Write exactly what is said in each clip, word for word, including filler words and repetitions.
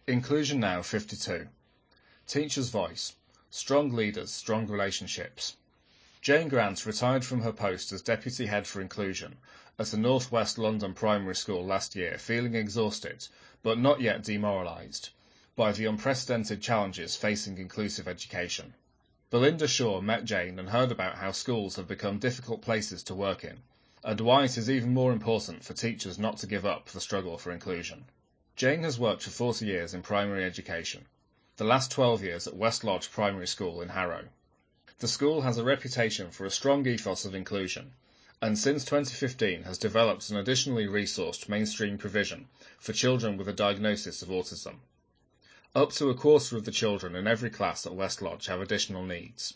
Inclusion Now fifty-two. Teacher's Voice. Strong Leaders, Strong Relationships. Jane Grant retired from her post as Deputy Head for Inclusion at a North West London primary school last year, feeling exhausted, but not yet demoralised, by the unprecedented challenges facing inclusive education. Belinda Shaw met Jane and heard about how schools have become difficult places to work in, and why it is even more important for teachers not to give up the struggle for inclusion. Jane has worked for forty years in primary education, the last twelve years at West Lodge Primary School in Harrow. The school has a reputation for a strong ethos of inclusion, and since twenty fifteen has developed an additionally resourced mainstream provision for children with a diagnosis of autism. Up to a quarter of the children in every class at West Lodge have additional needs.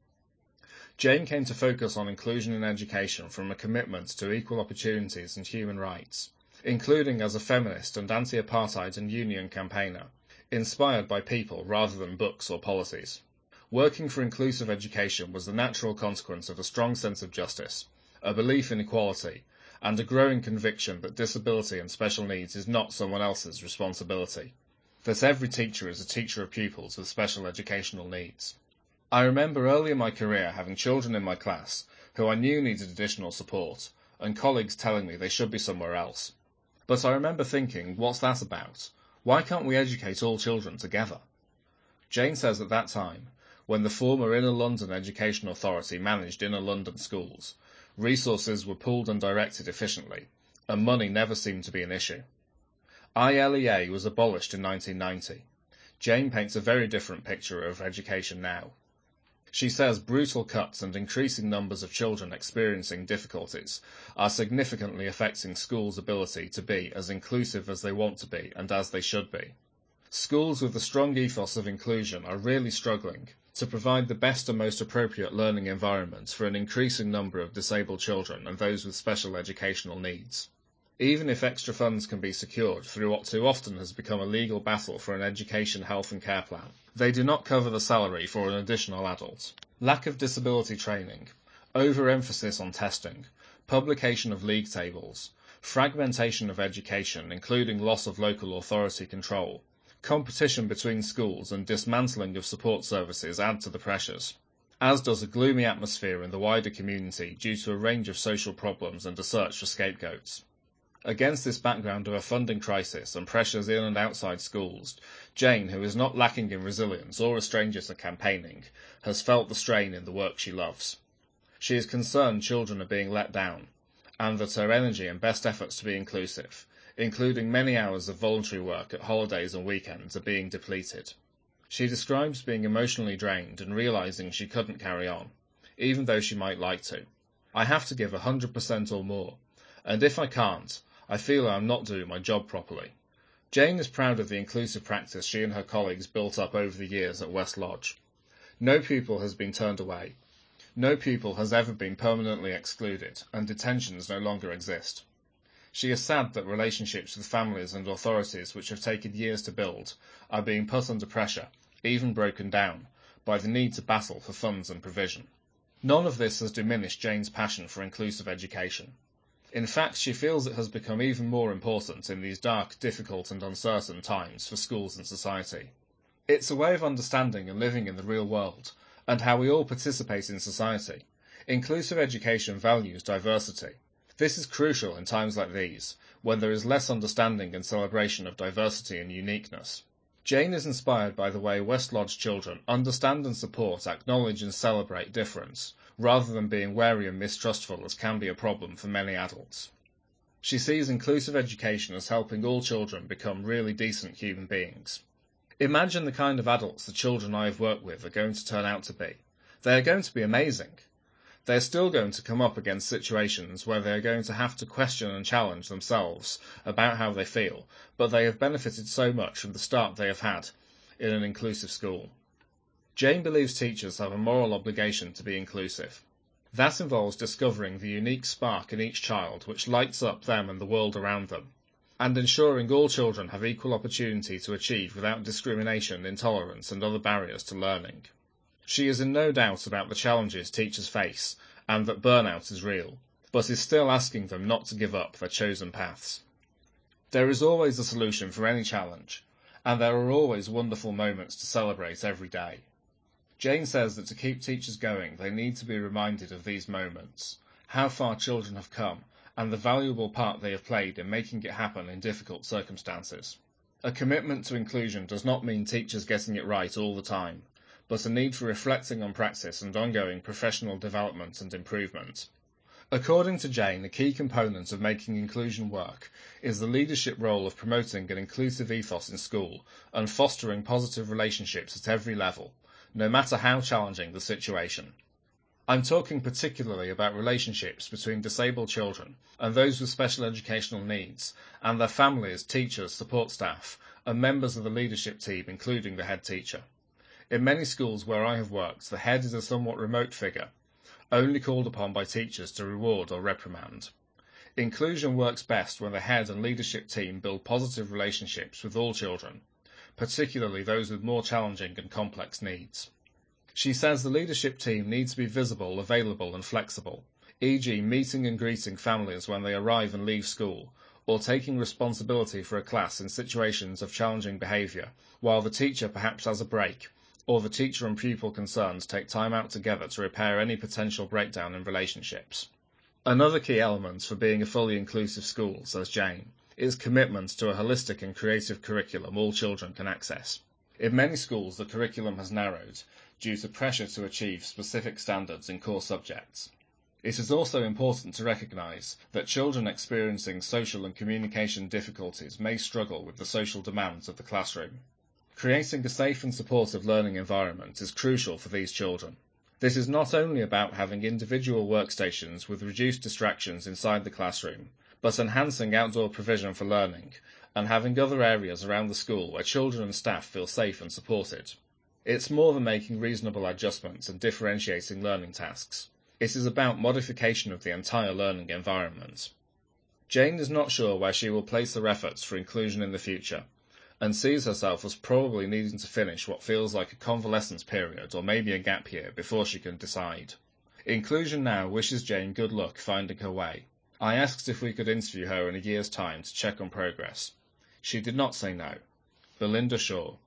Jane came to focus on inclusion in education from a commitment to equal opportunities and human rights, including as a feminist and anti-apartheid and union campaigner, inspired by people rather than books or policies. Working for inclusive education was the natural consequence of a strong sense of justice, a belief in equality, and a growing conviction that disability and special needs is not someone else's responsibility, that every teacher is a teacher of pupils with special educational needs. I remember early in my career having children in my class who I knew needed additional support, and colleagues telling me they should be somewhere else. But I remember thinking, what's that about? Why can't we educate all children together? Jane says at that time, when the former Inner London Education Authority managed Inner London schools, resources were pooled and directed efficiently, and money never seemed to be an issue. I L E A was abolished in nineteen ninety. Jane paints a very different picture of education now. She says brutal cuts and increasing numbers of children experiencing difficulties are significantly affecting schools' ability to be as inclusive as they want to be and as they should be. Schools with a strong ethos of inclusion are really struggling to provide the best and most appropriate learning environment for an increasing number of disabled children and those with special educational needs. Even if extra funds can be secured through what too often has become a legal battle for an education, health and care plan, they do not cover the salary for an additional adult. Lack of disability training, overemphasis on testing, publication of league tables, fragmentation of education including loss of local authority control, competition between schools and dismantling of support services add to the pressures, as does a gloomy atmosphere in the wider community due to a range of social problems and a search for scapegoats. Against this background of a funding crisis and pressures in and outside schools, Jane, who is not lacking in resilience or a stranger to campaigning, has felt the strain in the work she loves. She is concerned children are being let down, and that her energy and best efforts to be inclusive, including many hours of voluntary work at holidays and weekends, are being depleted. She describes being emotionally drained and realising she couldn't carry on, even though she might like to. I have to give one hundred percent or more, and if I can't, I feel I am not doing my job properly. Jane is proud of the inclusive practice she and her colleagues built up over the years at West Lodge. No pupil has been turned away. No pupil has ever been permanently excluded, and detentions no longer exist. She is sad that relationships with families and authorities which have taken years to build are being put under pressure, even broken down, by the need to battle for funds and provision. None of this has diminished Jane's passion for inclusive education. In fact, she feels it has become even more important in these dark, difficult and uncertain times for schools and society. It's a way of understanding and living in the real world, and how we all participate in society. Inclusive education values diversity. This is crucial in times like these, when there is less understanding and celebration of diversity and uniqueness. Jane is inspired by the way West Lodge children understand and support, acknowledge and celebrate difference, rather than being wary and mistrustful as can be a problem for many adults. She sees inclusive education as helping all children become really decent human beings. Imagine the kind of adults the children I have worked with are going to turn out to be. They are going to be amazing. They are still going to come up against situations where they are going to have to question and challenge themselves about how they feel, but they have benefited so much from the start they have had in an inclusive school. Jane believes teachers have a moral obligation to be inclusive. That involves discovering the unique spark in each child which lights up them and the world around them, and ensuring all children have equal opportunity to achieve without discrimination, intolerance and other barriers to learning. She is in no doubt about the challenges teachers face and that burnout is real, but is still asking them not to give up their chosen paths. There is always a solution for any challenge, and there are always wonderful moments to celebrate every day. Jane says that to keep teachers going, they need to be reminded of these moments, how far children have come, and the valuable part they have played in making it happen in difficult circumstances. A commitment to inclusion does not mean teachers getting it right all the time, but a need for reflecting on practice and ongoing professional development and improvement. According to Jane, a key component of making inclusion work is the leadership role of promoting an inclusive ethos in school and fostering positive relationships at every level, no matter how challenging the situation. I'm talking particularly about relationships between disabled children and those with special educational needs, and their families, teachers, support staff, and members of the leadership team, including the head teacher. In many schools where I have worked, the head is a somewhat remote figure, only called upon by teachers to reward or reprimand. Inclusion works best when the head and leadership team build positive relationships with all children, particularly those with more challenging and complex needs. She says the leadership team needs to be visible, available and flexible, for example meeting and greeting families when they arrive and leave school, or taking responsibility for a class in situations of challenging behaviour, while the teacher perhaps has a break, or the teacher and pupil concerned take time out together to repair any potential breakdown in relationships. Another key element for being a fully inclusive school, says Jane, is commitment to a holistic and creative curriculum all children can access. In many schools, the curriculum has narrowed due to pressure to achieve specific standards in core subjects. It is also important to recognise that children experiencing social and communication difficulties may struggle with the social demands of the classroom. Creating a safe and supportive learning environment is crucial for these children. This is not only about having individual workstations with reduced distractions inside the classroom, but enhancing outdoor provision for learning, and having other areas around the school where children and staff feel safe and supported. It's more than making reasonable adjustments and differentiating learning tasks. It is about modification of the entire learning environment. Jane is not sure where she will place her efforts for inclusion in the future, and sees herself as probably needing to finish what feels like a convalescence period or maybe a gap year before she can decide. Inclusion Now wishes Jane good luck finding her way. I asked if we could interview her in a year's time to check on progress. She did not say no. Belinda Shaw.